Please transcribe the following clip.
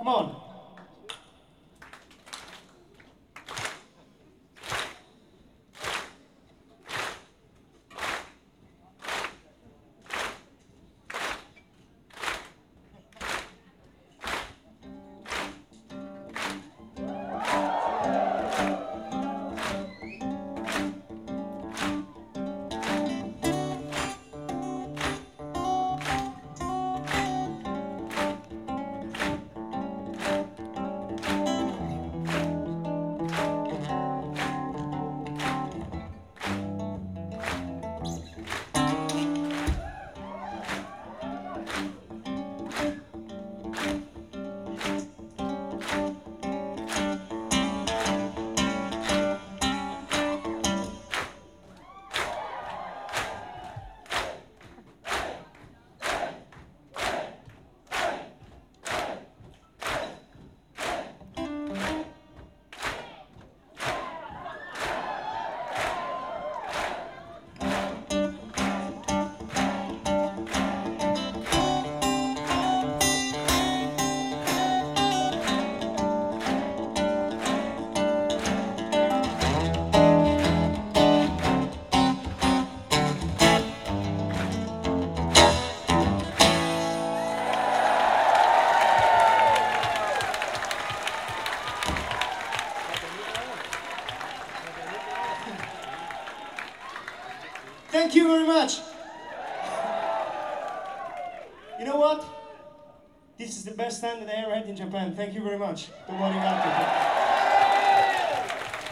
Come on. Thank you very much. You know what? This is the best time that I ever had in Japan. Thank you very much. The morning after.